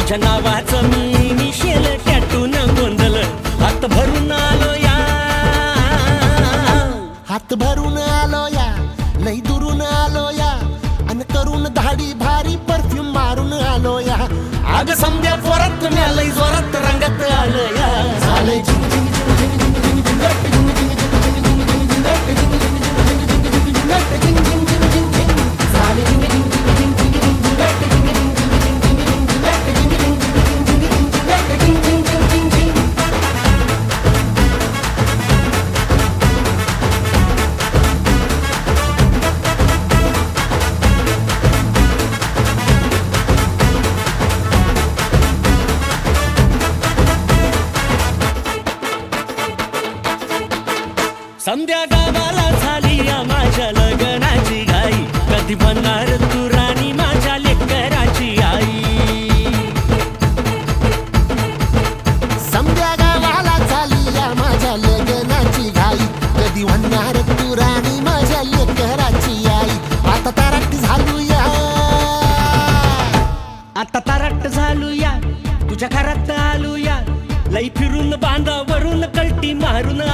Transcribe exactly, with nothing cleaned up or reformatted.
तुझ्या नावाचं मी मिशेल टॅटून गोंधळ हात भरून आलो या हात भरून आलो या लई दुरून आलो या अन करून धाडी भारी परफ्यूम मारून आलो या अग समद्या जोरात लई जोरात रंगात आलं या झाले समद्या गावाला झाली या माझ्या लग्नाची घाई कधी बनणार तू राणी माझ्या लेकराची आई समद्या गावाला झाली या माझ्या लग्नाची घाई कधी म्हणणार तू राणी माझ्या लेकराची आई आता तारट झालू या आता तारट झालू या तुझ्या घरात आलू या लई फिरून बांधावरून कल्टी मारून